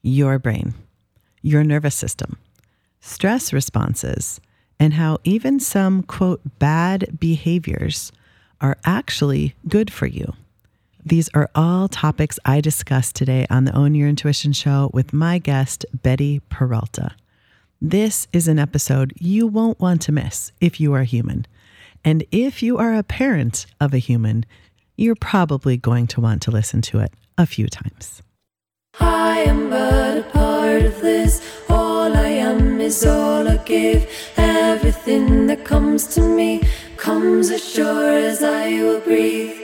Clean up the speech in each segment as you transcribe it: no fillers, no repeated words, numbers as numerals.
your brain, your nervous system, stress responses, and how even some, quote, bad behaviors are actually good for you. These are all topics I discussed today on the Own Your Intuition show with my guest, Betty Peralta. This is an episode you won't want to miss if you are human. And if you are a parent of a human, you're probably going to want to listen to it a few times. I am but a part of this. All I am is all I give. Everything that comes to me comes as sure as I will breathe.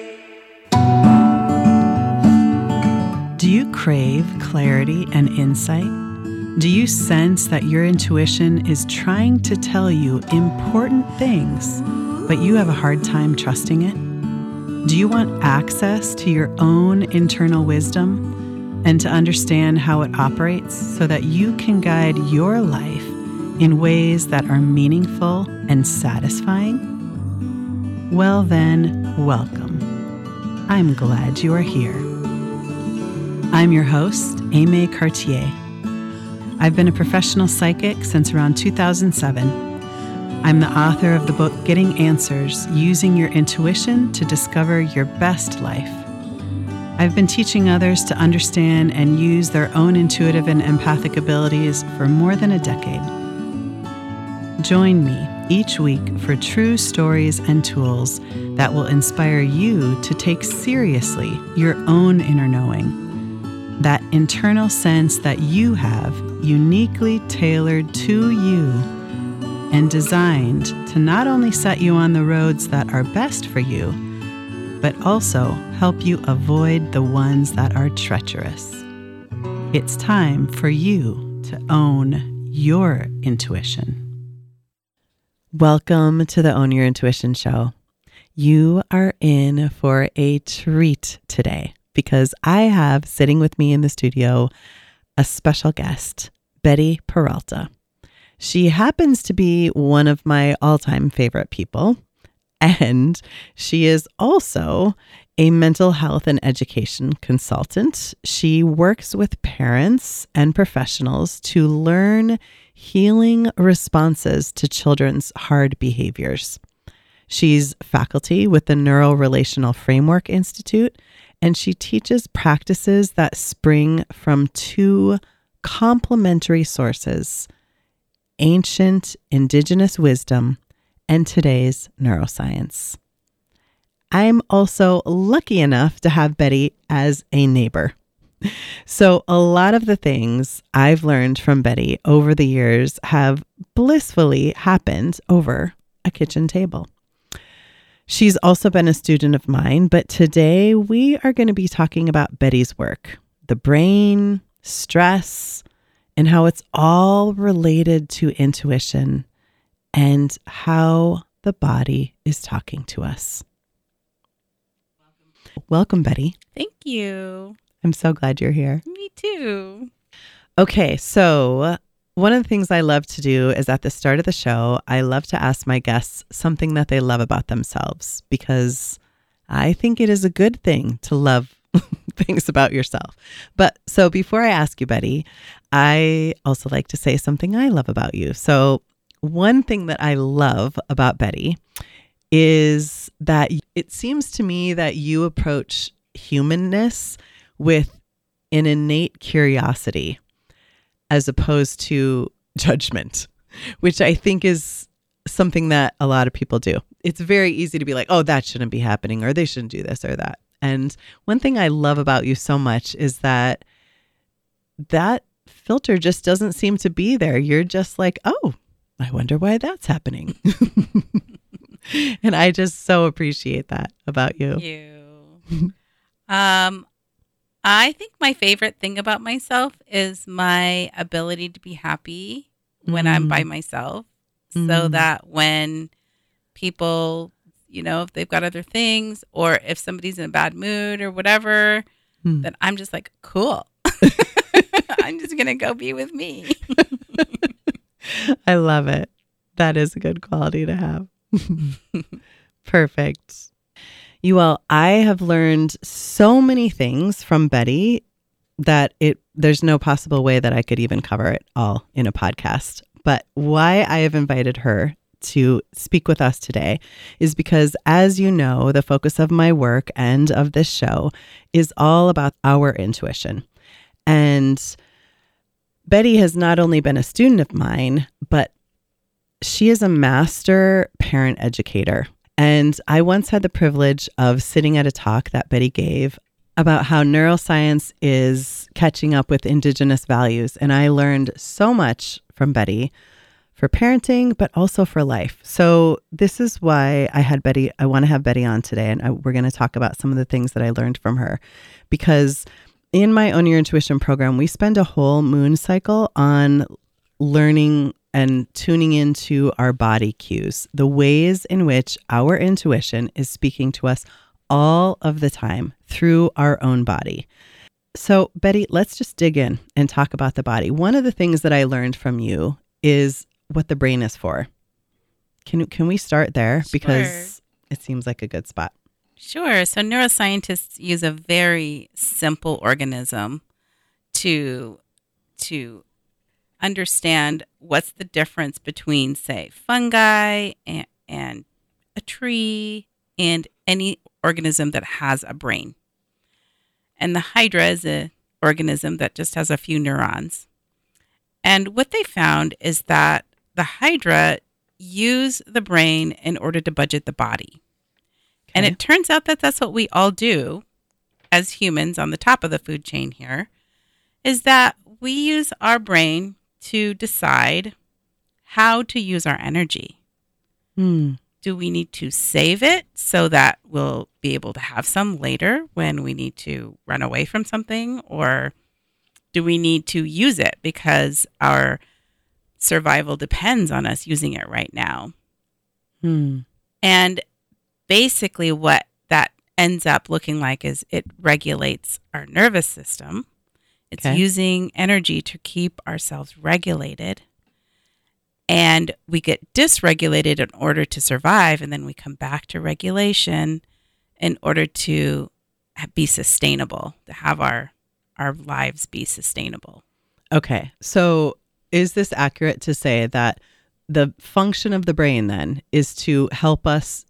Do you crave clarity and insight? Do you sense that your intuition is trying to tell you important things, but you have a hard time trusting it? Do you want access to your own internal wisdom and to understand how it operates so that you can guide your life in ways that are meaningful and satisfying? Well then, welcome. I'm glad you are here. I'm your host, Aimée Cartier. I've been a professional psychic since around 2007. I'm the author of the book, Getting Answers, Using Your Intuition to Discover Your Best Life. I've been teaching others to understand and use their own intuitive and empathic abilities for more than a decade. Join me each week for true stories and tools that will inspire you to take seriously your own inner knowing. That internal sense that you have uniquely tailored to you and designed to not only set you on the roads that are best for you, but also help you avoid the ones that are treacherous. It's time for you to own your intuition. Welcome to the Own Your Intuition show. You are in for a treat today, because I have sitting with me in the studio a special guest, Betty Peralta. She happens to be one of my all-time favorite people, and she is also a mental health and education consultant. She works with parents and professionals to learn healing responses to children's hard behaviors. She's faculty with the Neuro-Relational Framework Institute, and she teaches practices that spring from two complementary sources: ancient indigenous wisdom and today's neuroscience. I'm also lucky enough to have Betty as a neighbor. So a lot of the things I've learned from Betty over the years have blissfully happened over a kitchen table. She's also been a student of mine, but today we are going to be talking about Betty's work, the brain, stress, and how it's all related to intuition and how the body is talking to us. Welcome, Betty. Thank you. I'm so glad you're here. Me too. Okay, so one of the things I love to do is at the start of the show, I love to ask my guests something that they love about themselves, because I think it is a good thing to love things about yourself. But so before I ask you, Betty, I also like to say something I love about you. So one thing that I love about Betty is that it seems to me that you approach humanness with an innate curiosity as opposed to judgment, which I think is something that a lot of people do. It's very easy to be like, oh, that shouldn't be happening, or they shouldn't do this or that. And one thing I love about you so much is that filter just doesn't seem to be there. You're just like, oh, I wonder why that's happening. And I just so appreciate that about you. Thank you. I think my favorite thing about myself is my ability to be happy when I'm by myself. So that when people, if they've got other things, or if somebody's in a bad mood or whatever, then I'm just like, cool. I'm just going to go be with me. I love it. That is a good quality to have. Perfect. You all, I have learned so many things from Betty that there's no possible way that I could even cover it all in a podcast. But why I have invited her to speak with us today is because, as you know, the focus of my work and of this show is all about our intuition. And Betty has not only been a student of mine, but she is a master parent educator. And I once had the privilege of sitting at a talk that Betty gave about how neuroscience is catching up with indigenous values. And I learned so much from Betty for parenting, but also for life. So this is why I want to have Betty on today. And we're going to talk about some of the things that I learned from her. Because in my Own Your Intuition program, we spend a whole moon cycle on learning and tuning into our body cues, the ways in which our intuition is speaking to us all of the time through our own body. So, Betty, let's just dig in and talk about the body. One of the things that I learned from you is what the brain is for. Can we start there? Sure. Because it seems like a good spot. Sure. So neuroscientists use a very simple organism to understand what's the difference between, say, fungi and a tree and any organism that has a brain. And the hydra is an organism that just has a few neurons. And what they found is that the hydra use the brain in order to budget the body. Okay. And it turns out that that's what we all do as humans on the top of the food chain here, is that we use our brain to decide how to use our energy. Do we need to save it so that we'll be able to have some later when we need to run away from something? Or do we need to use it because our survival depends on us using it right now? And basically what that ends up looking like is it regulates our nervous system. It's using energy to keep ourselves regulated. And we get dysregulated in order to survive, and then we come back to regulation in order to be sustainable, to have our lives be sustainable. Okay. So is this accurate to say that the function of the brain then is to help us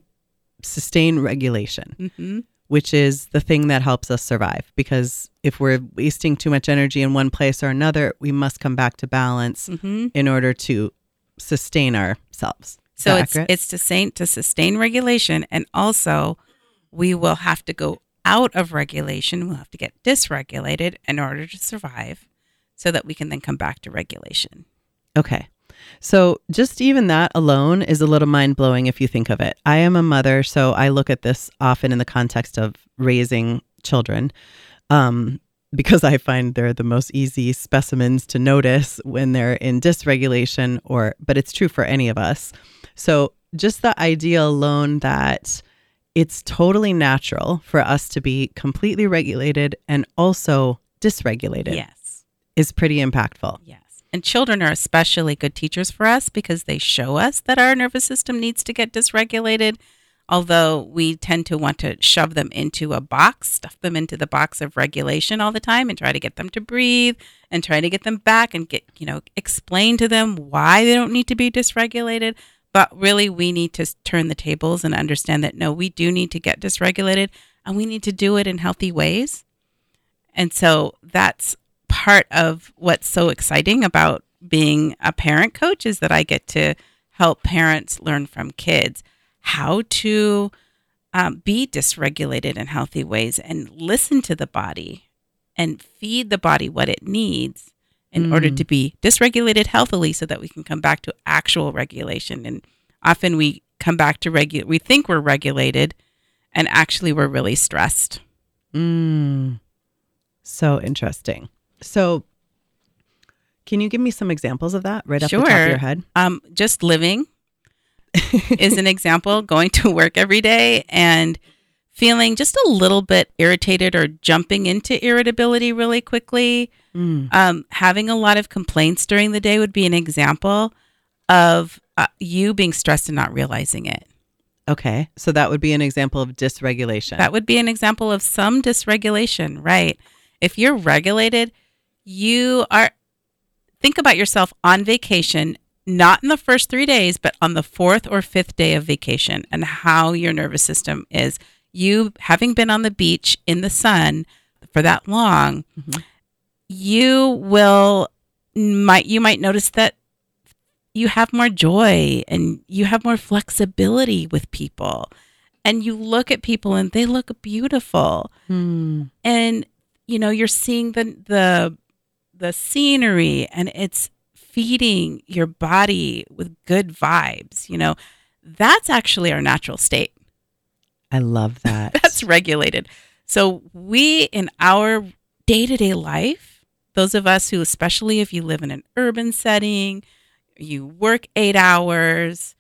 sustain regulation, which is the thing that helps us survive? Because if we're wasting too much energy in one place or another, we must come back to balance in order to sustain ourselves. So it's to sustain regulation, and also we will have to go out of regulation. We'll have to get dysregulated in order to survive, so that we can then come back to regulation. Okay. So just even that alone is a little mind-blowing if you think of it. I am a mother, so I look at this often in the context of raising children, because I find they're the most easy specimens to notice when they're in dysregulation, but it's true for any of us. So just the idea alone that it's totally natural for us to be completely regulated and also dysregulated is pretty impactful. Yes. And children are especially good teachers for us because they show us that our nervous system needs to get dysregulated, although we tend to want to shove them into a box, stuff them into the box of regulation all the time and try to get them to breathe and try to get them back and explain to them why they don't need to be dysregulated. But really, we need to turn the tables and understand that, no, we do need to get dysregulated, and we need to do it in healthy ways. And so that's part of what's so exciting about being a parent coach, is that I get to help parents learn from kids how to be dysregulated in healthy ways and listen to the body and feed the body what it needs in order to be dysregulated healthily, so that we can come back to actual regulation. And often we come back to we think we're regulated, and actually we're really stressed. So interesting. So can you give me some examples of that right off the top of your head? Just living is an example. Going to work every day and feeling just a little bit irritated or jumping into irritability really quickly. Having a lot of complaints during the day would be an example of you being stressed and not realizing it. Okay. So that would be an example of dysregulation. That would be an example of some dysregulation, right? If you're regulated, think about yourself on vacation, not in the first 3 days, but on the 4th or 5th day of vacation, and how your nervous system is. You, having been on the beach in the sun for that long, you might notice that you have more joy and you have more flexibility with people. And you look at people and they look beautiful. And, you're seeing the scenery, and it's feeding your body with good vibes. That's actually our natural state. I love that. That's regulated. So we, in our day-to-day life, those of us who, especially if you live in an urban setting, you work 8 hours,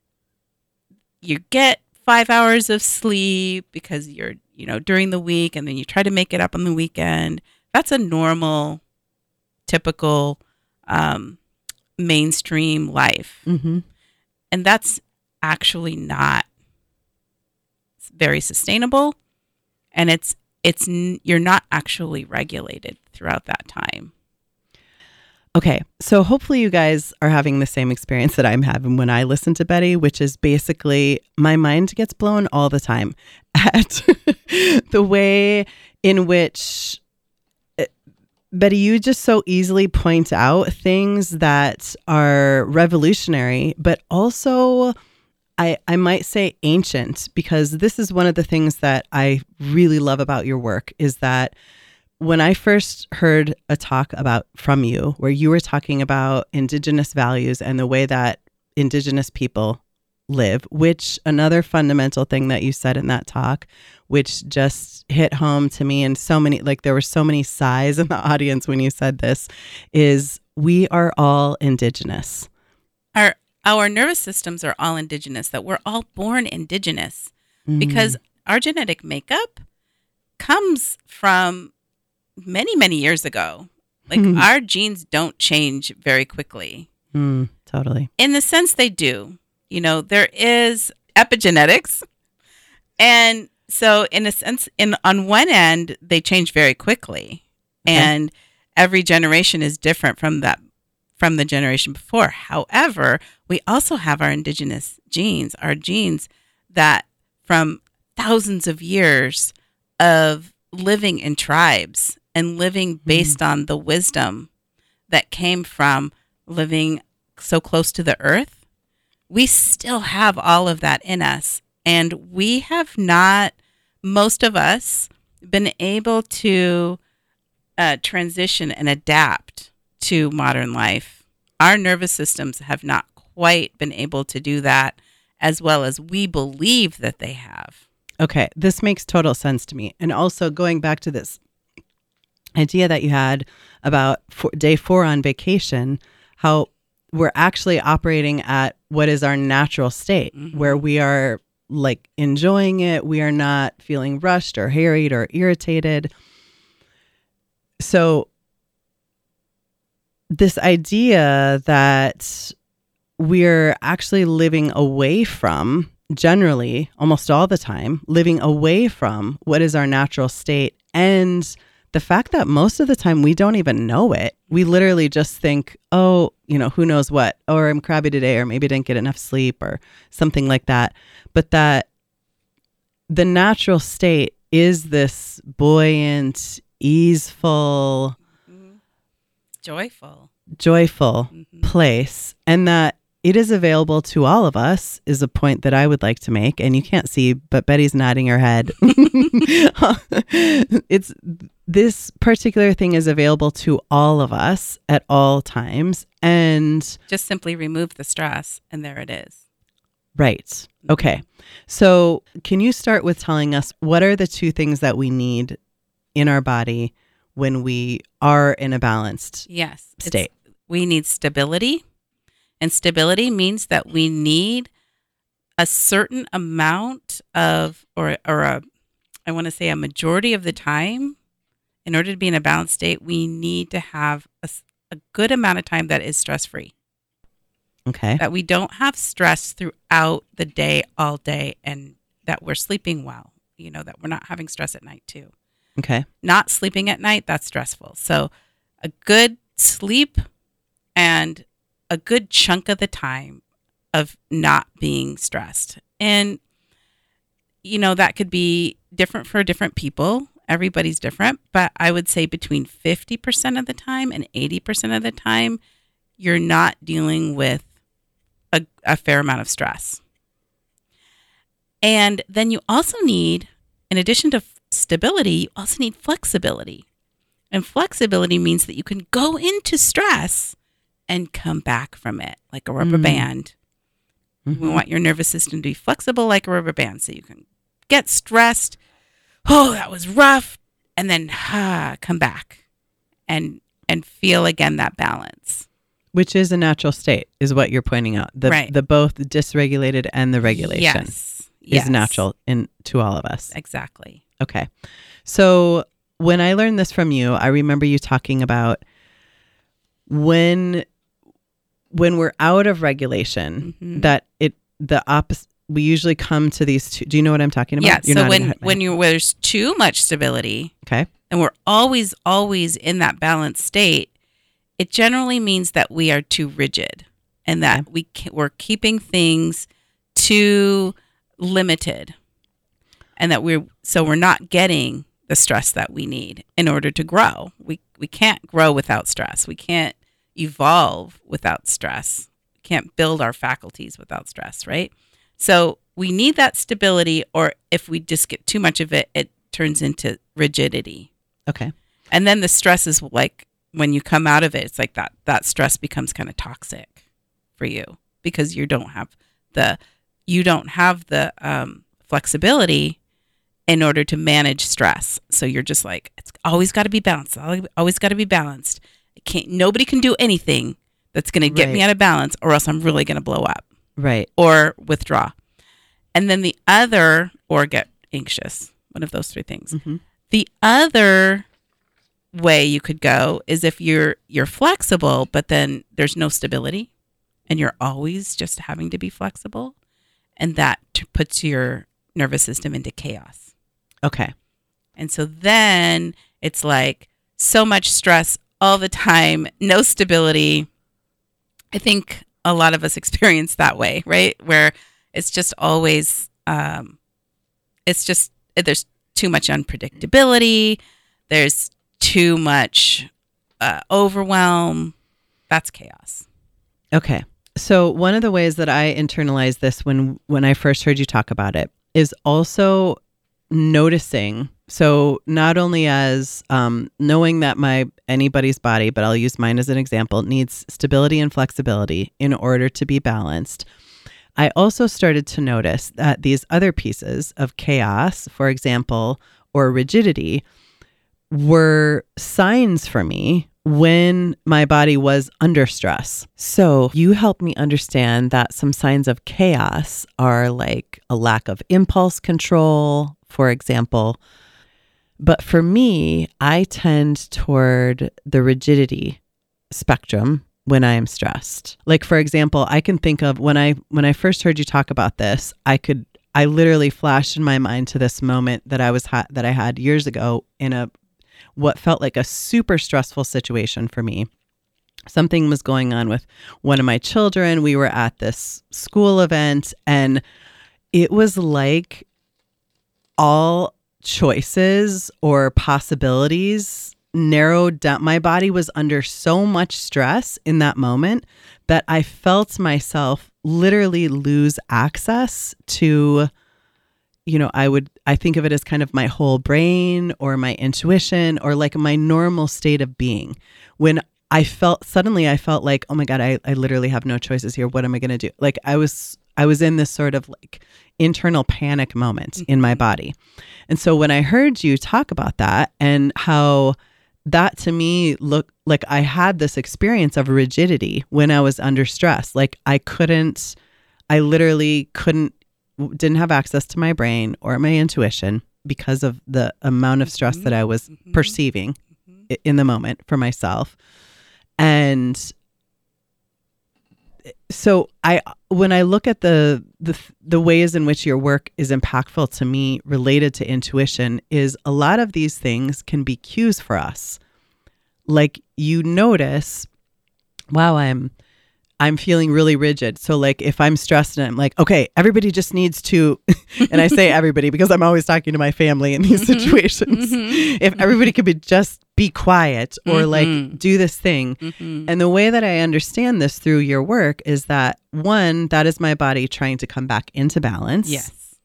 you get 5 hours of sleep because you're, during the week, and then you try to make it up on the weekend. That's a normal, typical, mainstream life. And that's actually not very sustainable. And you're not actually regulated throughout that time. Okay, so hopefully you guys are having the same experience that I'm having when I listen to Betty, which is basically my mind gets blown all the time at the way in which, Betty, you just so easily point out things that are revolutionary, but also I might say ancient, because this is one of the things that I really love about your work, is that when I first heard a talk from you, where you were talking about Indigenous values and the way that Indigenous people live, which another fundamental thing that you said in that talk, which just hit home to me, and there were so many sighs in the audience when you said this, is we are all Indigenous. Our nervous systems are all indigenous, that we're all born indigenous, because our genetic makeup comes from many, many years ago. Like our genes don't change very quickly. Totally. In the sense they do. There is epigenetics. And so in a sense, on one end, they change very quickly. Okay. And every generation is different from the generation before. However, we also have our indigenous genes, our genes that from thousands of years of living in tribes and living based on the wisdom that came from living so close to the earth. We still have all of that in us. And we have not, most of us, been able to transition and adapt to modern life. Our nervous systems have not quite been able to do that as well as we believe that they have. Okay, this makes total sense to me. And also going back to this idea that you had about day 4 on vacation, how we're actually operating at what is our natural state, where we are like enjoying it. We are not feeling rushed or harried or irritated. So this idea that we're actually living away from, generally, almost all the time, living away from what is our natural state, and the fact that most of the time we don't even know it. We literally just think, oh, who knows what, or I'm crabby today, or maybe didn't get enough sleep or something like that. But that the natural state is this buoyant, easeful, joyful place, and that it is available to all of us is a point that I would like to make. And you can't see, but Betty's nodding her head. This particular thing is available to all of us at all times. And just simply remove the stress, and there it is. Right. Okay. So can you start with telling us what are the 2 things that we need in our body when we are in a balanced state? We need stability. And stability means that we need a certain amount of, I want to say a majority of the time, in order to be in a balanced state, we need to have a good amount of time that is stress-free. Okay. That we don't have stress throughout the day, all day, and that we're sleeping well, that we're not having stress at night too. Okay. Not sleeping at night, that's stressful. So a good sleep and a good chunk of the time of not being stressed. And, that could be different for different people. Everybody's different. But I would say between 50% of the time and 80% of the time, you're not dealing with a fair amount of stress. And then you also need, in addition to stability, you also need flexibility. And flexibility means that you can go into stress and come back from it like a rubber band. We want your nervous system to be flexible like a rubber band so you can get stressed. Oh, that was rough. And then come back and feel again that balance. Which is a natural state, is what you're pointing out. The both dysregulated and the regulation is natural to all of us. Exactly. Okay. So when I learned this from you, I remember you talking about when we're out of regulation, that the opposite. We usually come to these two. Do you know what I'm talking about? Yeah. So when there's too much stability, okay, and we're always in that balanced state, it generally means that we are too rigid, and that we're keeping things too limited, and that we're not getting the stress that we need in order to grow. We can't grow without stress. We can't evolve without stress. We can't build our faculties without stress, right? So we need that stability, or if we just get too much of it, it turns into rigidity. Okay. And then the stress is like, when you come out of it, it's like that stress becomes kind of toxic for you because you don't have the flexibility in order to manage stress. So you're just like, it's always got to be balanced. Always got to be balanced. Nobody can do anything that's going to get me out of balance, or else I'm really going to blow up. Right. Or withdraw. And then or get anxious. One of those three things. Mm-hmm. The other way you could go is if you're flexible, but then there's no stability and you're always just having to be flexible, and that puts your nervous system into chaos. Okay. And so then it's like so much stress all the time, no stability. I think a lot of us experience that way, right? Where it's just always, there's too much unpredictability. There's too much overwhelm. That's chaos. Okay. So one of the ways that I internalized this when I first heard you talk about it is also noticing. So not only as knowing that anybody's body, but I'll use mine as an example, needs stability and flexibility in order to be balanced. I also started to notice that these other pieces of chaos, for example, or rigidity, were signs for me when my body was under stress. So you helped me understand that some signs of chaos are like a lack of impulse control, for example. But for me, I tend toward the rigidity spectrum when I am stressed. Like, for example, I can think of when I first heard you talk about this, I literally flashed in my mind to this moment that I had years ago in what felt like a super stressful situation for me. Something was going on with one of my children. We were at this school event, and it was like all choices or possibilities narrowed down. My body was under so much stress in that moment that I felt myself literally lose access to, I think of it as kind of my whole brain or my intuition or like my normal state of being. When I felt like, oh my God, I literally have no choices here. What am I going to do? Like I was in this sort of like internal panic moment in my body. And so when I heard you talk about that and how that to me looked like I had this experience of rigidity when I was under stress, like I literally didn't have access to my brain or my intuition because of the amount of stress that I was perceiving in the moment for myself. And So when I look at the ways in which your work is impactful to me related to intuition, is a lot of these things can be cues for us. Like you notice, wow, I'm feeling really rigid. So like if I'm stressed and I'm like, okay, everybody just needs to, and I say everybody because I'm always talking to my family in these situations. If everybody could just be quiet or like do this thing. And the way that I understand this through your work is that one, that is my body trying to come back into balance. Yes.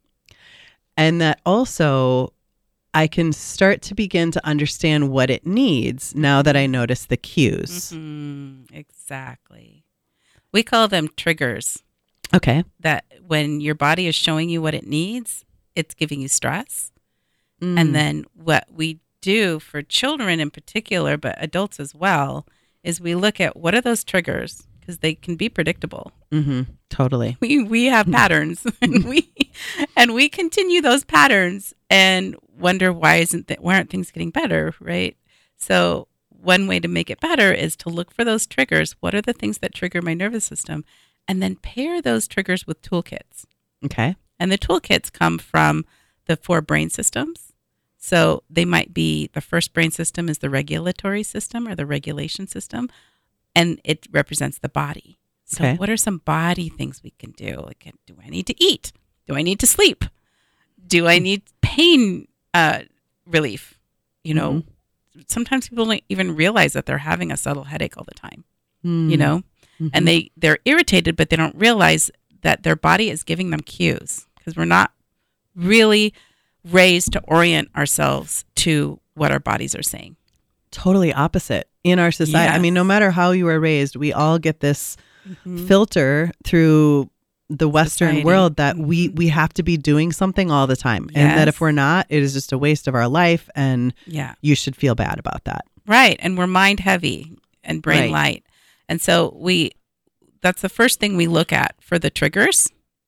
And that also I can start to begin to understand what it needs now that I notice the cues. Exactly. We call them triggers. Okay. That when your body is showing you what it needs, it's giving you stress. And then what we do for children in particular, but adults as well, is we look at what are those triggers, because they can be predictable. Totally. We have patterns, and we continue those patterns and wonder why aren't things getting better, right? So one way to make it better is to look for those triggers. What are the things that trigger my nervous system? And then pair those triggers with toolkits. Okay. And the toolkits come from the 4 brain systems. So they might be, the first brain system is the regulatory system or the regulation system, and it represents the body. So what are some body things we can do? Like, do I need to eat? Do I need to sleep? Do I need pain relief? You know, sometimes people don't even realize that they're having a subtle headache all the time, you know, and they're irritated, but they don't realize that their body is giving them cues, because we're not really raised to orient ourselves to what our bodies are saying. Totally opposite in our society. Yes. I mean, no matter how you were raised, we all get this filter through the Western Society. world that we have to be doing something all the time. And that if we're not, it is just a waste of our life, and you should feel bad about that. Right. And we're mind heavy and brain light. And so that's the first thing we look at for the triggers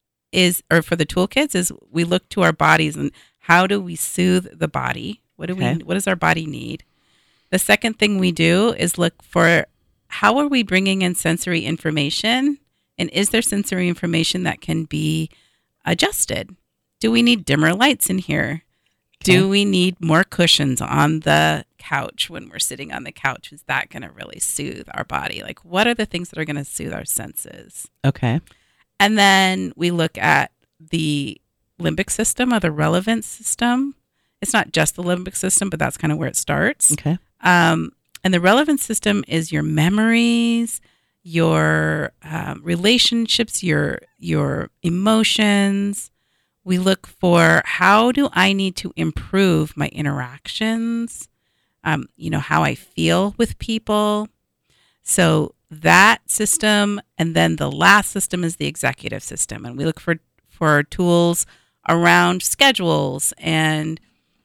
for the toolkits, is we look to our bodies and how do we soothe the body? What does our body need? The second thing we do is look for how are we bringing in sensory information, and is there sensory information that can be adjusted? Do we need dimmer lights in here? Okay. Do we need more cushions on the couch when we're sitting on the couch? Is that going to really soothe our body? Like, what are the things that are going to soothe our senses? Okay. And then we look at the limbic system or the relevance system. It's not just the limbic system, but that's kind of where it starts. Okay. And the relevance system is your memories, your relationships, your emotions. We look for how do I need to improve my interactions, how I feel with people. So that system, and then the last system is the executive system. And we look for tools around schedules and,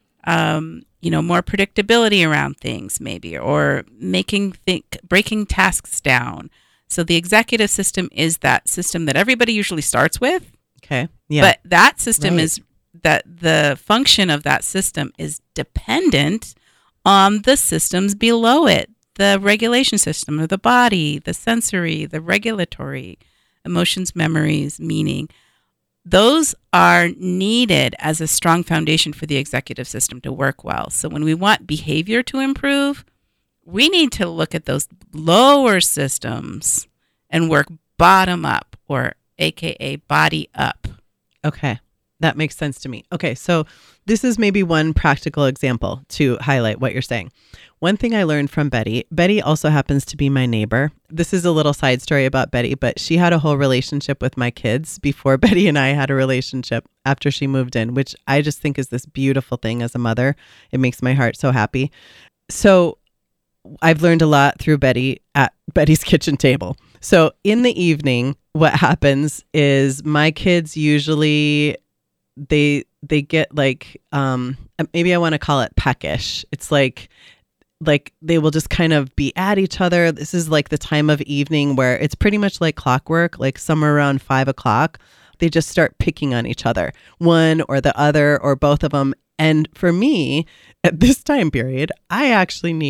more predictability around things maybe, or breaking tasks down. So the executive system is that system that everybody usually starts with. Okay. Yeah. But that system is that the function of that system is dependent on the systems below it. The regulation system of the body, the sensory, the regulatory, emotions, memories, meaning. Those are needed as a strong foundation for the executive system to work well. So when we want behavior to improve, we need to look at those lower systems and work bottom up, or AKA body up. Okay. That makes sense to me. Okay. So this is maybe one practical example to highlight what you're saying. One thing I learned from Betty also happens to be my neighbor. This is a little side story about Betty, but she had a whole relationship with my kids before Betty and I had a relationship after she moved in, which I just think is this beautiful thing as a mother. It makes my heart so happy. So I've learned a lot through Betty at Betty's kitchen table. So in the evening, what happens is my kids usually, they get like, maybe I want to call it peckish. It's like they will just kind of be at each other. This is like the time of evening where it's pretty much like clockwork, like somewhere around 5 o'clock, they just start picking on each other, one or the other or both of them. And for me, at this time period, I actually need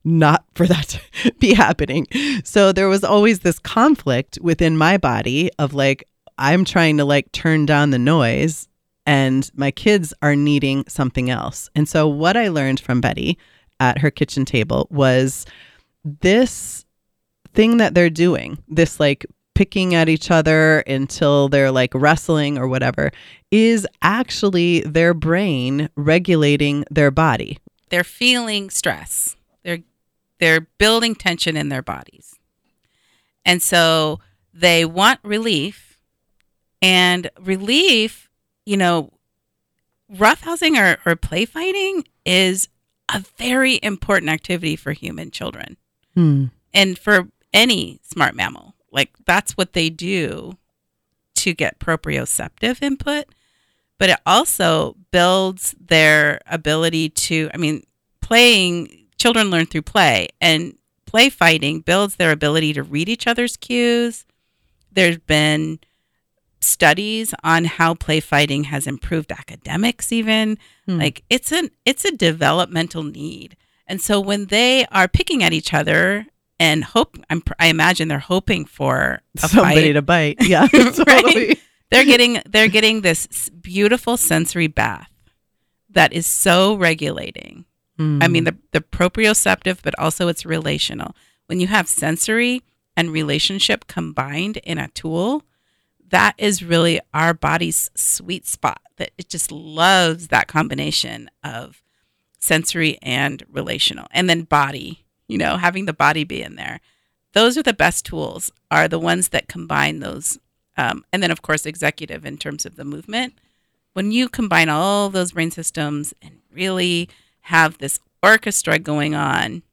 not for that to be happening. So there was always this conflict within my body of like, I'm trying to like turn down the noise and my kids are needing something else. And so what I learned from Betty at her kitchen table was this thing that they're doing, this like picking at each other until they're like wrestling or whatever, is actually their brain regulating their body. They're feeling stress. They're building tension in their bodies. And so they want relief. And relief, roughhousing or play fighting is a very important activity for human children and for any smart mammal. Like that's what they do to get proprioceptive input. But it also builds their ability to, children learn through play, and play fighting builds their ability to read each other's cues. There's been studies on how play fighting has improved academics even. Like it's a developmental need. And so when they are picking at each other and I imagine they're hoping for somebody to bite. Yeah, totally. Right? They're getting this beautiful sensory bath that is so regulating. The proprioceptive, but also it's relational. When you have sensory and relationship combined in a tool, that is really our body's sweet spot. That it just loves that combination of sensory and relational, and then body. Having the body be in there. Those are the best tools. Are the ones that combine those. And then, of course, executive in terms of the movement. When you combine all those brain systems and really have this orchestra going on,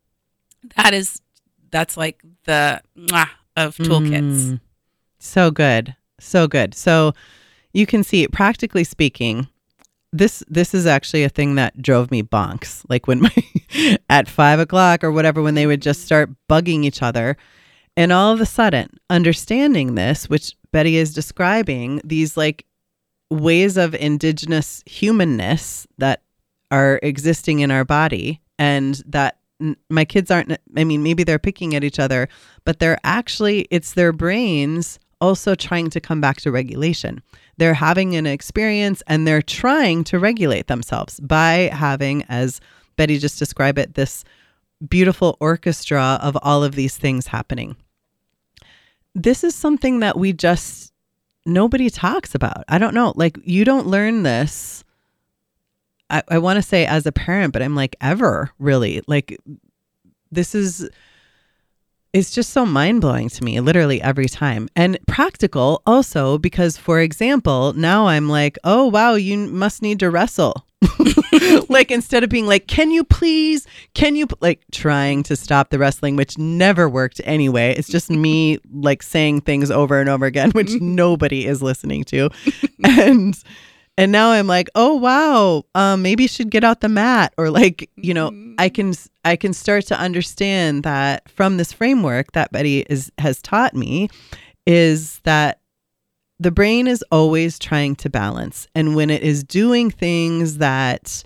that's like the mwah of toolkits. So good. So good. So you can see, practically speaking, this is actually a thing that drove me bonks. Like when at 5 o'clock or whatever, when they would just start bugging each other. And all of a sudden, understanding this, which Betty is describing, these like ways of indigenous humanness that are existing in our body, and that my kids aren't, maybe they're picking at each other, but it's their brains also trying to come back to regulation. They're having an experience and they're trying to regulate themselves by having, as Betty just described it, this beautiful orchestra of all of these things happening. This is something that nobody talks about. I don't know. Like, you don't learn this. I want to say as a parent, but I'm like, ever really. Like, it's just so mind-blowing to me, literally every time. And practical also, because, for example, now I'm like, oh, wow, you must need to wrestle. Like, instead of being like, can you like trying to stop the wrestling, which never worked anyway. It's just me like saying things over and over again, which nobody is listening to. And now I'm like, oh, wow, maybe you should get out the mat, or like, I can start to understand that from this framework that Betty has taught me, is that the brain is always trying to balance. And when it is doing things that,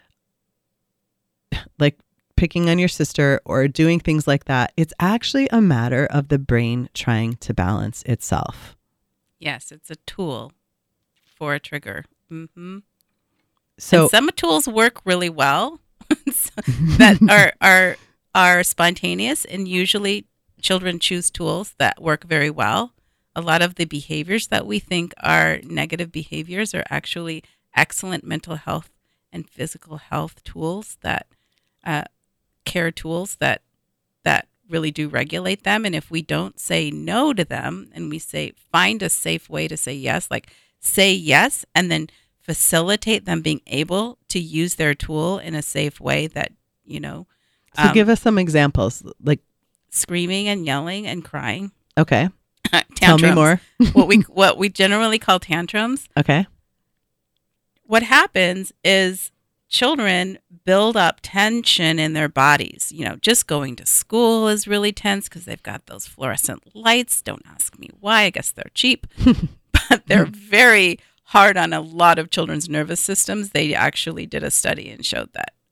like picking on your sister or doing things like that, it's actually a matter of the brain trying to balance itself. Yes, it's a tool for a trigger. Mm-hmm. So and some tools work really well that are spontaneous, and usually children choose tools that work very well. A lot of the behaviors that we think are negative behaviors are actually excellent mental health and physical health tools, that care tools that really do regulate them. And if we don't say no to them, and we say, find a safe way to say yes, like say yes, and then facilitate them being able to use their tool in a safe way that, So give us some examples, like screaming and yelling and crying. Okay. Tell me more. what we generally call tantrums. Okay. What happens is children build up tension in their bodies. Just going to school is really tense because they've got those fluorescent lights. Don't ask me why. I guess they're cheap. But they're very hard on a lot of children's nervous systems. They actually did a study and showed that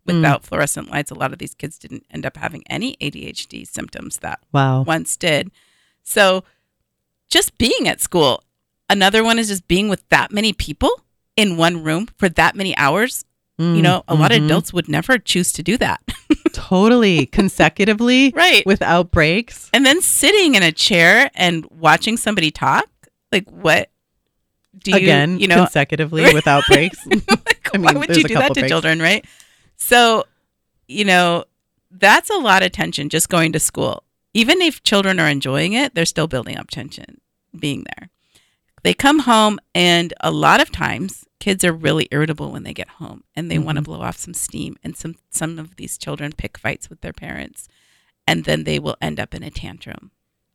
Without fluorescent lights, a lot of these kids didn't end up having any ADHD symptoms that Wow. once did. So just being at school. Another one is just being with that many people in one room for that many hours. You know, a lot of adults would never choose to do that. Totally. Consecutively. Right. Without breaks. And then sitting in a chair and watching somebody talk. Like, what do you, Again, you know, consecutively without breaks. like, I mean, why would there's you a do that couple to breaks. children, right? So, you know, that's a lot of tension just going to school. Even if children are enjoying it, they're still building up tension being there. They come home, and a lot of times kids are really irritable when they get home, and they want to blow off some steam. And some of these children pick fights with their parents, and then they will end up in a tantrum.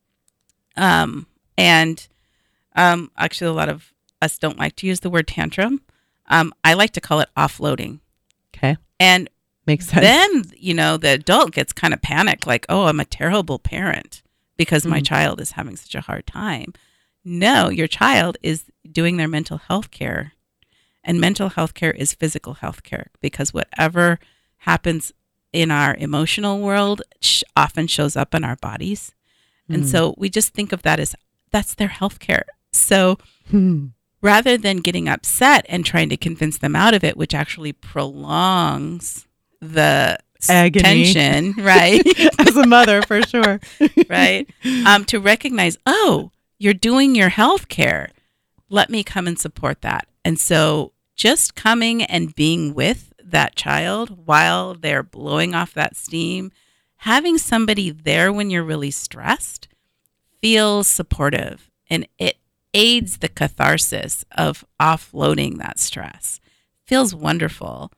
Actually, a lot of us don't like to use the word tantrum. I like to call it offloading. Okay. And Makes sense. then, you know, the adult gets kind of panicked, like, oh, I'm a terrible parent because my child is having such a hard time. No, your child is doing their mental health care. And mental health care is physical health care, because whatever happens in our emotional world often shows up in our bodies. And so we just think of that as that's their health care. So rather than getting upset and trying to convince them out of it, which actually prolongs the Agony. tension, right? As a mother, for sure. Right? To recognize, oh, you're doing your health care. Let me come and support that. And so just coming and being with that child while they're blowing off that steam, having somebody there when you're really stressed feels supportive, and it aids the catharsis of offloading that stress. Feels wonderful.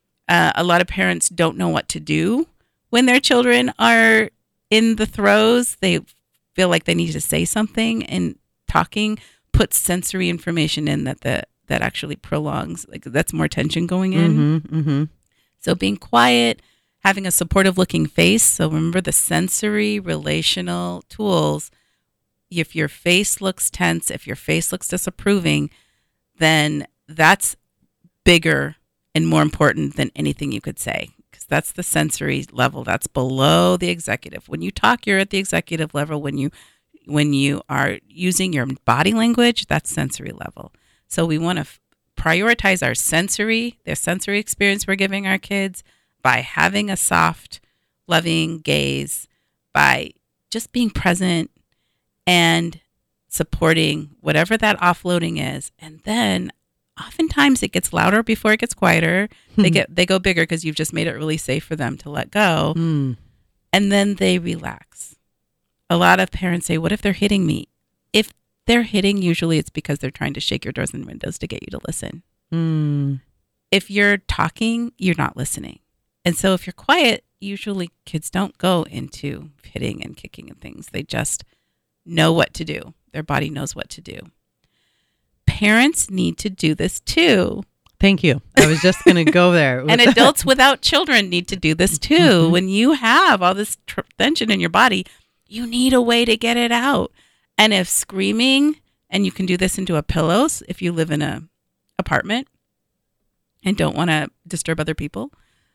A lot of parents don't know what to do when their children are in the throes. They feel like they need to say something, and talking puts sensory information in that actually prolongs, like that's more tension going in. So being quiet, having a supportive looking face. So remember the sensory relational tools. If your face looks tense, if your face looks disapproving, then that's bigger and more important than anything you could say, because that's the sensory level. That's below the executive. When you talk, you're at the executive level. When you are using your body language, that's sensory level. So we want to prioritize the sensory experience we're giving our kids by having a soft, loving gaze, by just being present and supporting whatever that offloading is. And then oftentimes it gets louder before it gets quieter. They go bigger because you've just made it really safe for them to let go. And then they relax. A lot of parents say, what if they're hitting me? If they're hitting, usually it's because they're trying to shake your doors and windows to get you to listen. If you're talking, you're not listening. And so if you're quiet, usually kids don't go into hitting and kicking and things. They just know what to do. Their body knows what to do. Parents need to do this too. Thank you. I was just going to go there. And adults without children need to do this too. When you have all this tension in your body, you need a way to get it out. And if screaming, and you can do this into a pillows if you live in a apartment and don't want to disturb other people.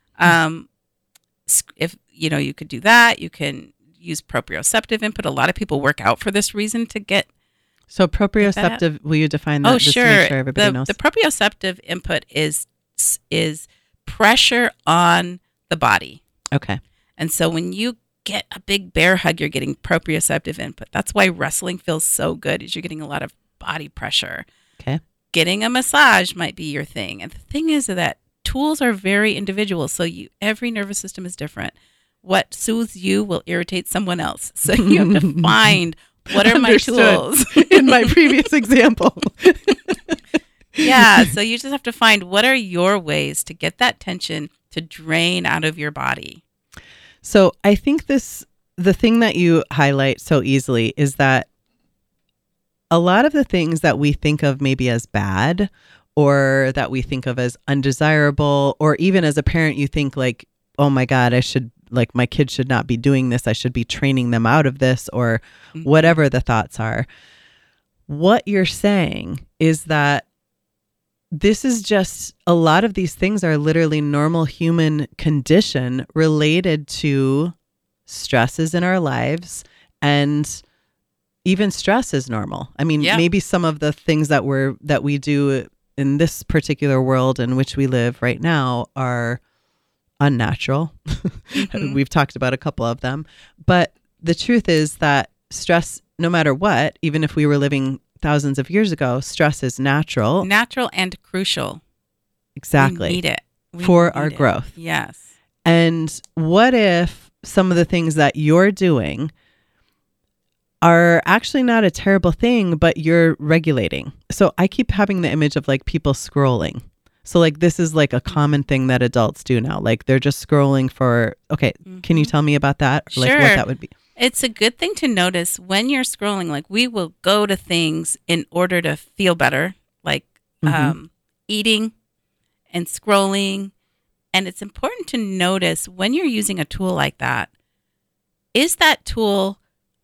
If you could do that, you can use proprioceptive input. A lot of people work out for this reason to get. So proprioceptive, will you define that? Oh, just sure. To make sure everybody knows. The proprioceptive input is pressure on the body. Okay. And so when you get a big bear hug, you're getting proprioceptive input. That's why wrestling feels so good, is you're getting a lot of body pressure. Okay. Getting a massage might be your thing. And the thing is that tools are very individual. So every nervous system is different. What soothes you will irritate someone else. So you have to find, what are my tools? In my previous example. Yeah. So you just have to find, what are your ways to get that tension to drain out of your body? So I think the thing that you highlight so easily is that a lot of the things that we think of maybe as bad, or that we think of as undesirable, or even as a parent, you think like, oh my God, my kids should not be doing this. I should be training them out of this, or whatever the thoughts are. What you're saying is that this is just, a lot of these things are literally normal human condition related to stresses in our lives, and even stress is normal. I mean, maybe some of the things that we do in this particular world in which we live right now are unnatural. We've talked about a couple of them, but the truth is that stress, no matter what, even if we were living thousands of years ago, stress is natural and crucial. Exactly. We need it for our growth. Yes. And what if some of the things that you're doing are actually not a terrible thing, but you're regulating? So I keep having the image of like people scrolling. So like this is like a common thing that adults do now. Like they're just scrolling for, okay, can you tell me about that? Or like what that would be? It's a good thing to notice when you're scrolling. Like we will go to things in order to feel better, like eating and scrolling. And it's important to notice when you're using a tool like that, is that tool,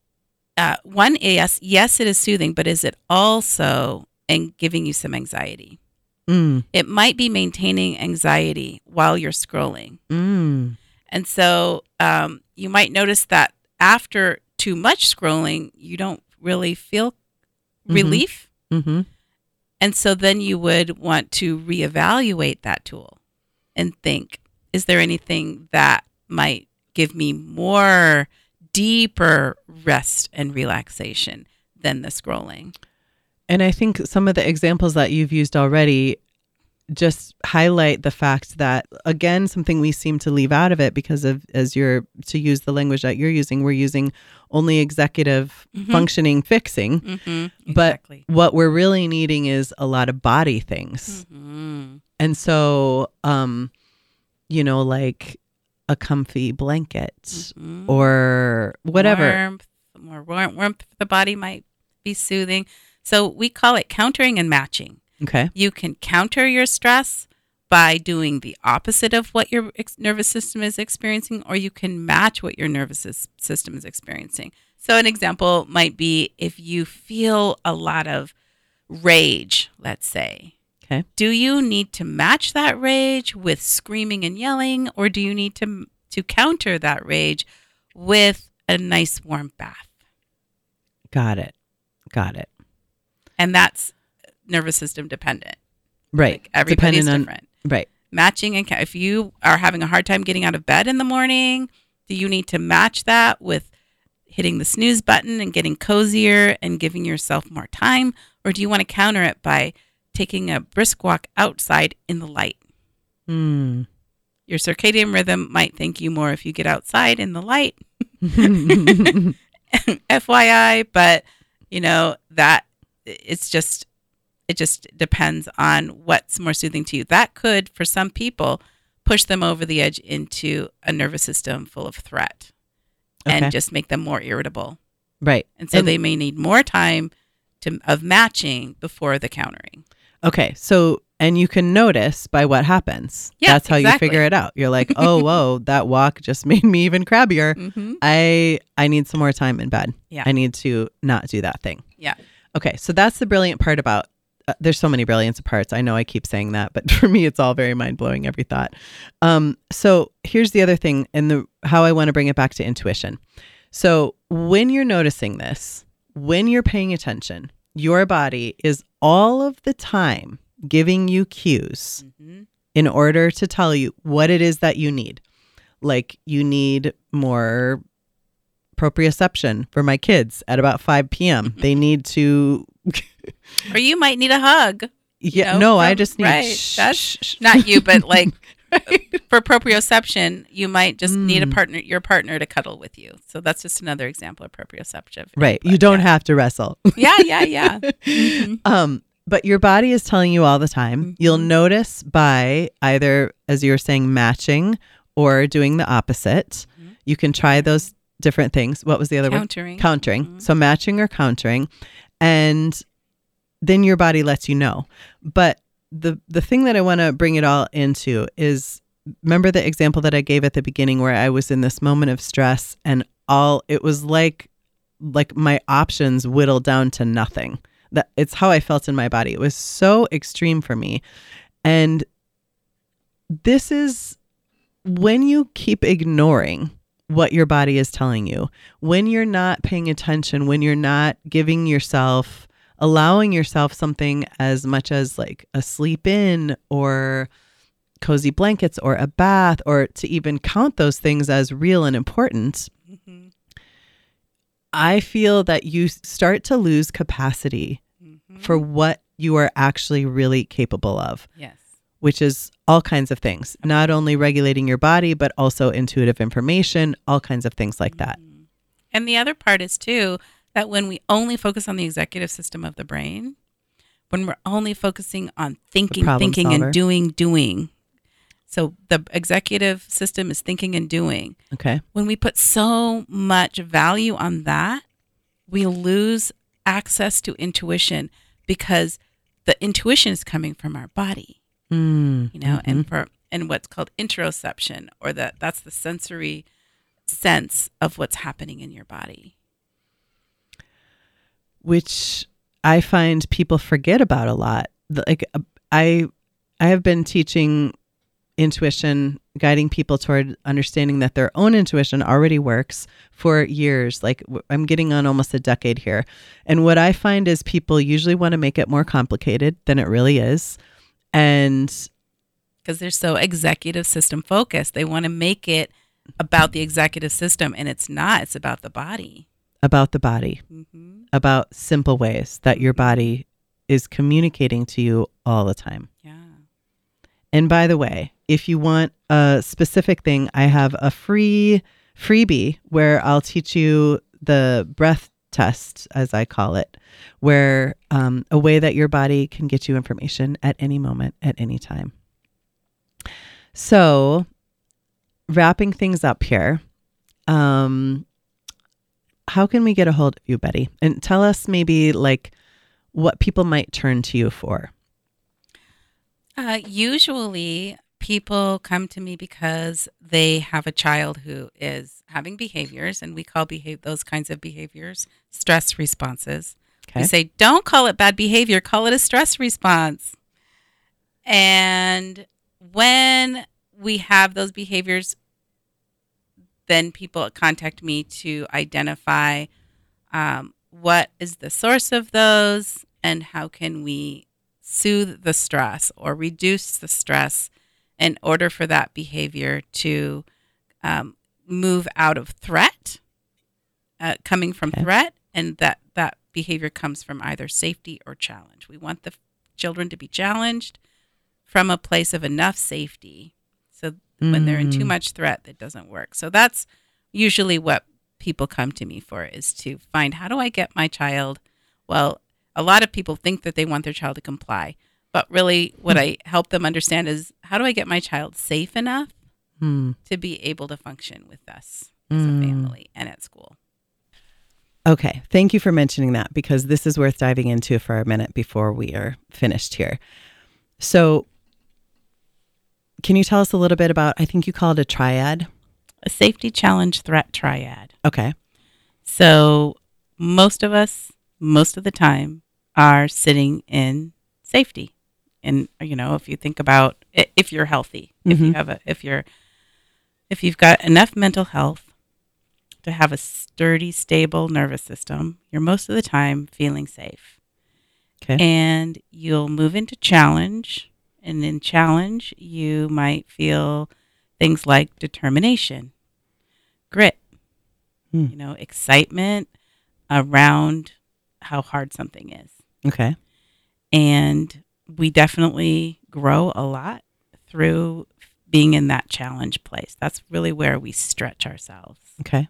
yes, it is soothing, but is it also giving you some anxiety? It might be maintaining anxiety while you're scrolling. And so you might notice that after too much scrolling, you don't really feel relief. And so then you would want to reevaluate that tool and think, is there anything that might give me more deeper rest and relaxation than the scrolling? And I think some of the examples that you've used already just highlight the fact that, again, something we seem to leave out of it because of, to use the language that you're using, we're using only executive functioning fixing. Exactly. But what we're really needing is a lot of body things. And so, like a comfy blanket or whatever. More warmth for the body might be soothing. So we call it countering and matching. Okay. You can counter your stress by doing the opposite of what your nervous system is experiencing, or you can match what your nervous system is experiencing. So an example might be if you feel a lot of rage, let's say. Okay. Do you need to match that rage with screaming and yelling, or do you need to counter that rage with a nice warm bath? Got it. And that's nervous system dependent. Right. Like everybody's different. Right. Matching, and if you are having a hard time getting out of bed in the morning, do you need to match that with hitting the snooze button and getting cozier and giving yourself more time? Or do you want to counter it by taking a brisk walk outside in the light? Your circadian rhythm might thank you more if you get outside in the light. FYI, but that it just depends on what's more soothing to you. That could, for some people, push them over the edge into a nervous system full of threat and just make them more irritable. Right. And so they may need more time of matching before the countering. Okay. So, and you can notice by what happens. Yeah, that's how you figure it out. You're like, oh, whoa, that walk just made me even crabbier. I need some more time in bed. Yeah. I need to not do that thing. Yeah. Okay. So that's the brilliant part about, there's so many brilliant parts. I know I keep saying that, but for me, it's all very mind-blowing, every thought. So here's the other thing, and how I want to bring it back to intuition. So when you're noticing this, when you're paying attention, your body is all of the time giving you cues in order to tell you what it is that you need. Like you need more proprioception for my kids at about 5 p.m. They need to... Or you might need a hug. Yeah, no, I just need... Right. That's not you, but like for proprioception, you might just need your partner to cuddle with you. So that's just another example of proprioception. Right. You don't have to wrestle. Yeah. But your body is telling you all the time. You'll notice by either, as you were saying, matching or doing the opposite. You can try those different things. What was the other one? Countering. So matching or countering. And then your body lets you know. But the thing that I want to bring it all into is, remember the example that I gave at the beginning where I was in this moment of stress and it was like my options whittled down to nothing. It's how I felt in my body. It was so extreme for me. And this is when you keep ignoring what your body is telling you, when you're not paying attention, when you're not allowing yourself something as much as like a sleep in or cozy blankets or a bath, or to even count those things as real and important, mm-hmm. I feel that you start to lose capacity mm-hmm. for what you are actually really capable of. Yes. Which is all kinds of things, not only regulating your body, but also intuitive information, all kinds of things like that. And the other part is too, that when we only focus on the executive system of the brain, when we're only focusing on thinking and doing. So the executive system is thinking and doing. Okay. When we put so much value on that, we lose access to intuition, because the intuition is coming from our body. Mm-hmm. and what's called interoception, or that's the sensory sense of what's happening in your body, which I find people forget about a lot. Like I have been teaching intuition, guiding people toward understanding that their own intuition already works for years. Like I'm getting on almost a decade here, and what I find is people usually want to make it more complicated than it really is. And because they're so executive system focused, they want to make it about the executive system, and it's not. It's about the body. About the body. Mm-hmm. About simple ways that your body is communicating to you all the time. Yeah. And by the way, if you want a specific thing, I have a freebie where I'll teach you the breath test, as I call it, where a way that your body can get you information at any moment, at any time. So wrapping things up here, how can we get a hold of you, Betty? And tell us maybe like what people might turn to you for. Usually people come to me because they have a child who is having behaviors, and we call those kinds of behaviors stress responses. Okay. We say, don't call it bad behavior, call it a stress response. And when we have those behaviors, then people contact me to identify what is the source of those and how can we soothe the stress or reduce the stress in order for that behavior to move out of threat, coming from threat, and that behavior comes from either safety or challenge. We want the children to be challenged from a place of enough safety. So when they're in too much threat, that doesn't work. So that's usually what people come to me for, is to find, how do I get my child? Well, a lot of people think that they want their child to comply, but really what I help them understand is, how do I get my child safe enough to be able to function with us as a family and at school? Okay. Thank you for mentioning that, because this is worth diving into for a minute before we are finished here. So can you tell us a little bit about, I think you call it a triad? A safety, challenge, threat triad. Okay. So most of us, most of the time, are sitting in safety. And, if you think about if you're healthy, if you've got enough mental health to have a sturdy, stable nervous system, you're most of the time feeling safe. Okay. And you'll move into challenge. And in challenge, you might feel things like determination, grit, excitement around how hard something is. Okay. And we definitely grow a lot through being in that challenge place. That's really where we stretch ourselves. Okay.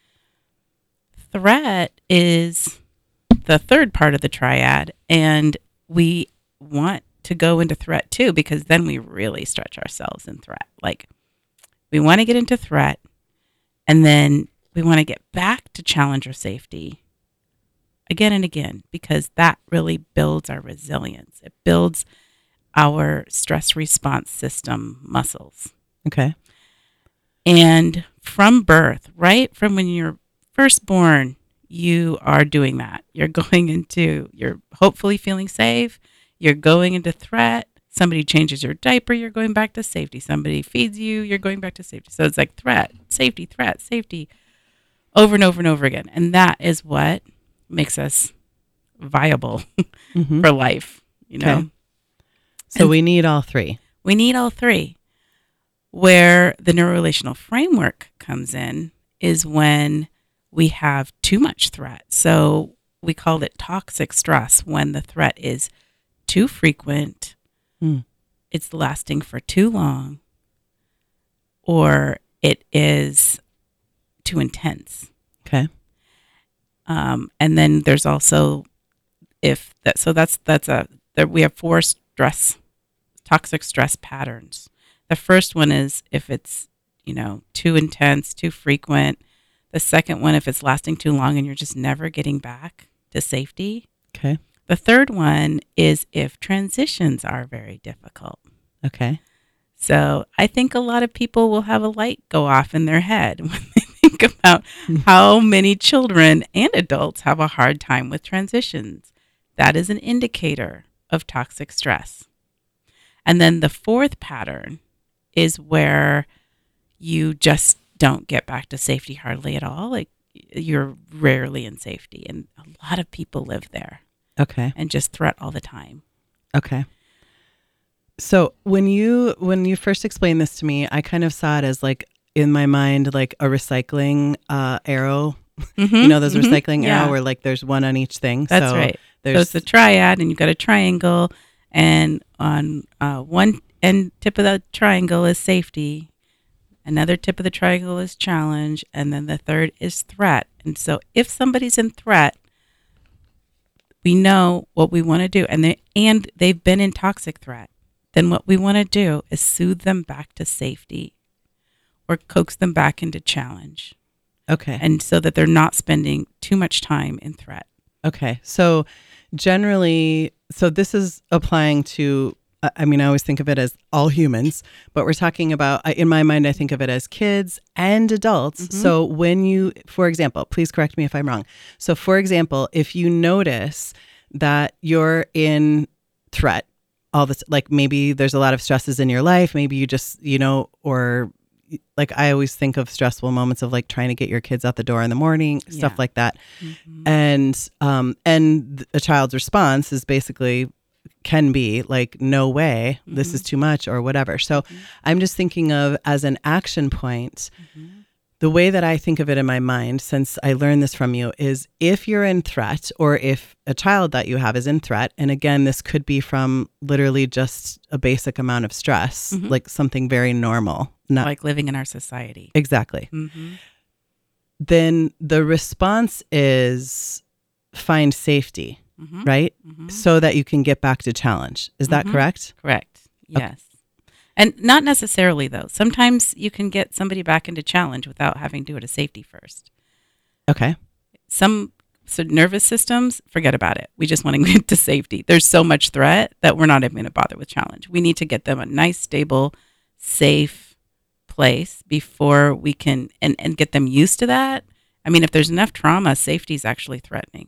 Threat is the third part of the triad, and we want to go into threat too, because then we really stretch ourselves in threat. Like, we want to get into threat, and then we want to get back to challenge or safety again and again, because that really builds our resilience. It builds our stress response system muscles. Okay. And from birth, right from when you're first born, you are doing that. You're hopefully feeling safe. You're going into threat. Somebody changes your diaper, you're going back to safety. Somebody feeds you, you're going back to safety. So it's like threat, safety, over and over and over again. And that is what makes us viable for life, you know? Okay. So we need all three. We need all three. Where the neurorelational framework comes in is when we have too much threat. So we call it toxic stress when the threat is too frequent, it's lasting for too long, or it is too intense. Okay. And then there's also we have four toxic stress patterns. The first one is if it's, too intense, too frequent. The second one, if it's lasting too long and you're just never getting back to safety. Okay. The third one is if transitions are very difficult. Okay. So I think a lot of people will have a light go off in their head when they think about how many children and adults have a hard time with transitions. That is an indicator of toxic stress. And then the fourth pattern is where you just don't get back to safety hardly at all. Like you're rarely in safety. And a lot of people live there. Okay. And just threat all the time. Okay. So when you first explained this to me, I kind of saw it as like in my mind, like a recycling arrow. Those recycling arrow where like there's one on each thing. That's right. So it's the triad and you've got a triangle, and on one end tip of the triangle is safety. Another tip of the triangle is challenge. And then the third is threat. And so if somebody's in threat, we know what we want to do, and they've been in toxic threat. Then what we want to do is soothe them back to safety, or coax them back into challenge. Okay. And so that they're not spending too much time in threat. Okay. So generally, this is applying to, I always think of it as all humans, but we're talking about, in my mind, I think of it as kids and adults. So when you, for example, please correct me if I'm wrong. So for example, if you notice that you're in threat, all this, like maybe there's a lot of stresses in your life, maybe you just, or like I always think of stressful moments of like trying to get your kids out the door in the morning, stuff like that. And a child's response is basically, can be like, no way, this is too much or whatever. So I'm just thinking of as an action point, the way that I think of it in my mind, since I learned this from you, is if you're in threat, or if a child that you have is in threat, and again, this could be from literally just a basic amount of stress, like something very normal. Not like living in our society. Exactly. Then the response is find safety. Right? So that you can get back to challenge. Is that correct? Correct. Yes. And not necessarily, though. Sometimes you can get somebody back into challenge without having to do it to safety first. Okay. So nervous systems, forget about it. We just want to get to safety. There's so much threat that we're not even going to bother with challenge. We need to get them a nice, stable, safe place before we can, and get them used to that. I mean, if there's enough trauma, safety is actually threatening.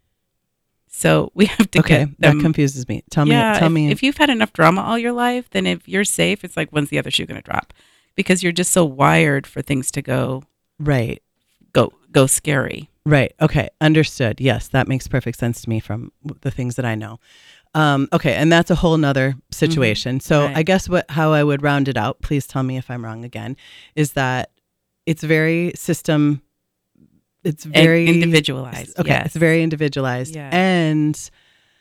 So we have to get them. That confuses me. Tell me. If you've had enough drama all your life, then if you're safe, it's like, when's the other shoe going to drop? Because you're just so wired for things to go right. Go scary. Right. Okay. Understood. Yes, that makes perfect sense to me from the things that I know. Okay, and that's a whole nother situation. So Right. I guess how I would round it out, please tell me if I'm wrong again, is that it's very it's very individualized. Okay, Yes. it's very individualized. Yes.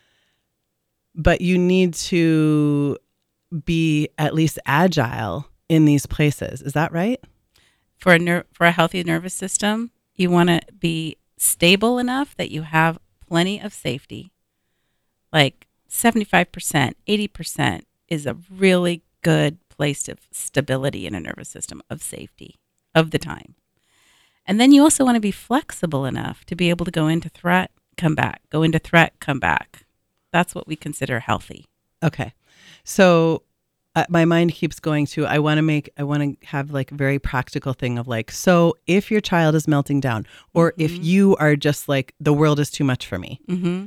But you need to be at least agile in these places. Is that right? For a healthy nervous system, you want to be stable enough that you have plenty of safety. Like 75%, 80% is a really good place of stability in a nervous system, of safety of the time. And then you also want to be flexible enough to be able to go into threat, come back, go into threat, come back. That's what we consider healthy. Okay. So my mind keeps going to, I want to have like a very practical thing of like, so if your child is melting down, or if you are just like, the world is too much for me,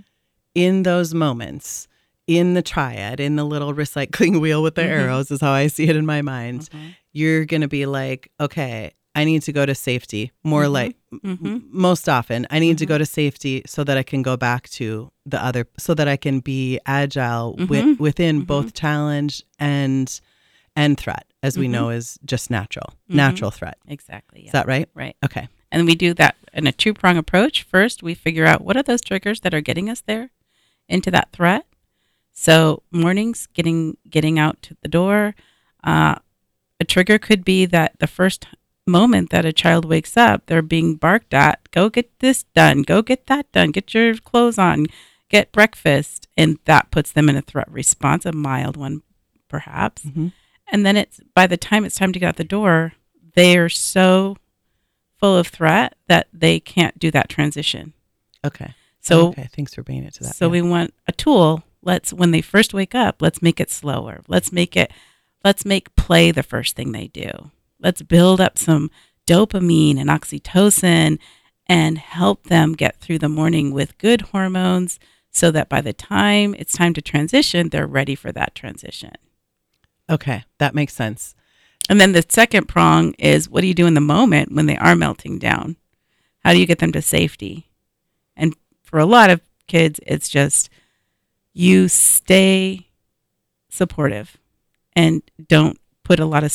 in those moments, in the triad, in the little recycling wheel with the arrows is how I see it in my mind, you're going to be like, okay, I need to go to safety more like most often. I need to go to safety so that I can go back to the other, so that I can be agile within both challenge and threat, as we know is just natural threat. Exactly. Yeah. Is that right? Right. Okay. And we do that in a two-prong approach. First, we figure out what are those triggers that are getting us there into that threat. So mornings, getting out to the door. A trigger could be that the first moment that a child wakes up, they're being barked at, go get this done, go get that done, get your clothes on, get breakfast. And that puts them in a threat response, a mild one perhaps. And then by the time it's time to get out the door, they are so full of threat that they can't do that transition. Okay. So thanks for bringing it to that. So we want a tool. When they first wake up, let's make it slower. Let's make play the first thing they do. Let's build up some dopamine and oxytocin and help them get through the morning with good hormones so that by the time it's time to transition, they're ready for that transition. Okay, that makes sense. And then the second prong is, what do you do in the moment when they are melting down? How do you get them to safety? And for a lot of kids, it's just you stay supportive and don't put a lot of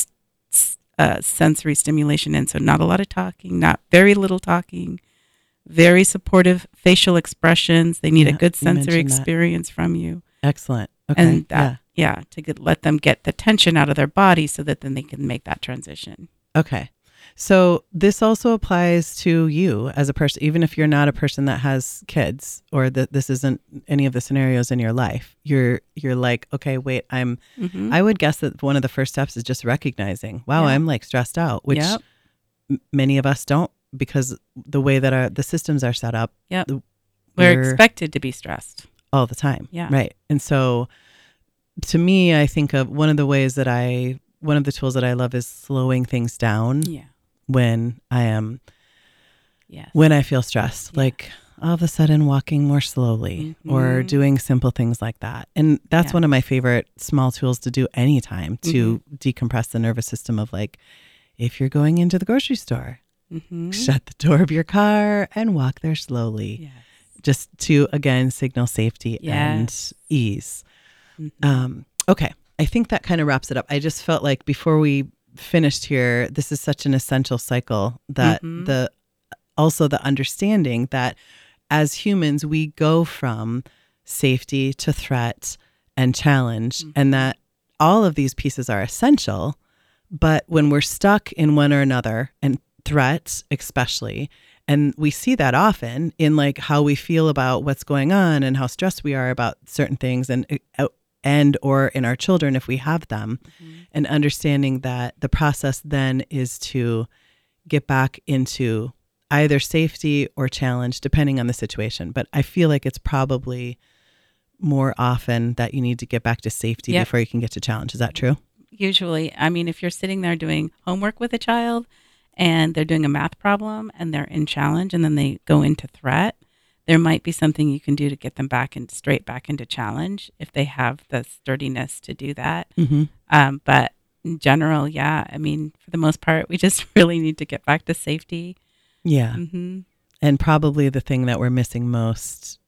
sensory stimulation in. So not a lot of talking, not very little talking, very supportive facial expressions. They need a good sensory experience from you. Excellent. Okay. And that, let them get the tension out of their body so that then they can make that transition. Okay. So this also applies to you as a person, even if you're not a person that has kids, or that this isn't any of the scenarios in your life. You're like, okay, wait, I would guess that one of the first steps is just recognizing, wow, I'm like stressed out, which many of us don't, because the way that the systems are set up. We're expected to be stressed all the time. Yeah. Right. And so to me, I think of one of the tools that I love is slowing things down. Yeah. When I feel stressed, like all of a sudden walking more slowly or doing simple things like that. And that's one of my favorite small tools to do anytime to decompress the nervous system of like, if you're going into the grocery store, shut the door of your car and walk there slowly, just to, again, signal safety and ease. Okay. I think that kind of wraps it up. I just felt like before we finished here, this is such an essential cycle that also the understanding that as humans, we go from safety to threat and challenge, and that all of these pieces are essential. But when we're stuck in one or another, and threats especially, and we see that often in like how we feel about what's going on and how stressed we are about certain things, and or in our children if we have them, and understanding that the process then is to get back into either safety or challenge, depending on the situation. But I feel like it's probably more often that you need to get back to safety before you can get to challenge. Is that true? Usually. I mean, if you're sitting there doing homework with a child and they're doing a math problem and they're in challenge and then they go into threat, there might be something you can do to get them straight back into challenge if they have the sturdiness to do that. But in general, I mean, for the most part, we just really need to get back to safety. Yeah. And probably the thing that we're missing most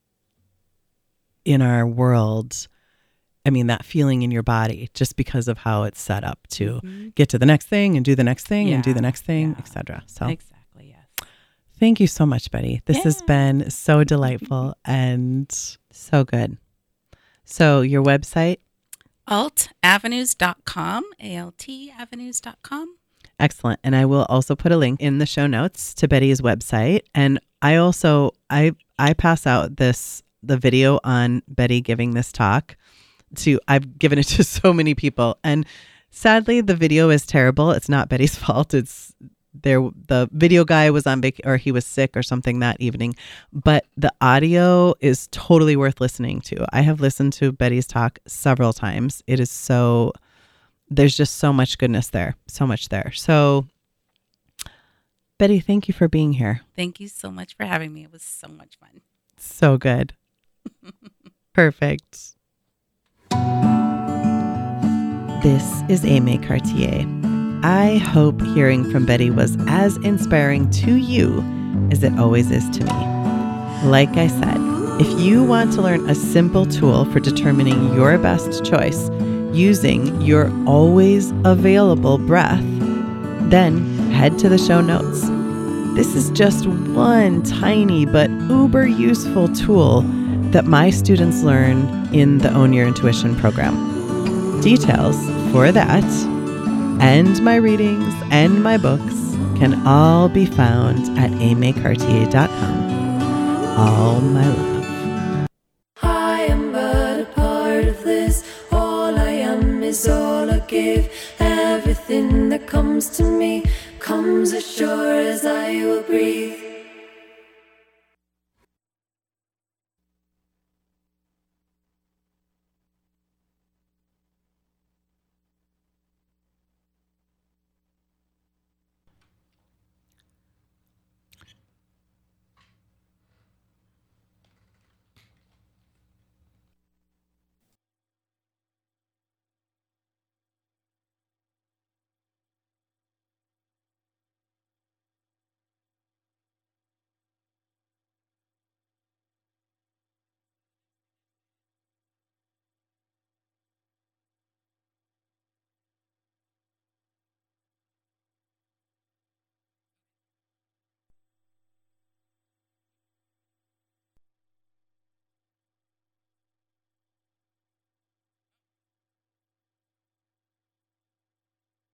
in our world, I mean, that feeling in your body, just because of how it's set up to get to the next thing and do the next thing and do the next thing, etc. So exactly, yes. Thank you so much, Betty. This has been so delightful and so good. So your website? altavenues.com, altavenues.com. Excellent. And I will also put a link in the show notes to Betty's website. And I also, I pass out the video on Betty giving this talk I've given it to so many people. And sadly, the video is terrible. It's not Betty's fault. It's the video guy was on or he was sick or something that evening, but the audio is totally worth listening to. I have listened to Betty's talk several times. It is so there's just so much goodness there, so much there. So Betty, thank you for being here. Thank you so much for having me. It was so much fun. So good. Perfect. This is Aimee Cartier. I hope hearing from Betty was as inspiring to you as it always is to me. Like I said, if you want to learn a simple tool for determining your best choice using your always available breath, then head to the show notes. This is just one tiny but uber useful tool that my students learn in the Own Your Intuition program. Details for that and my readings and my books can all be found at aimeecartier.com. All my love. I am but a part of this. All I am is all I give. Everything that comes to me comes as sure as I will breathe.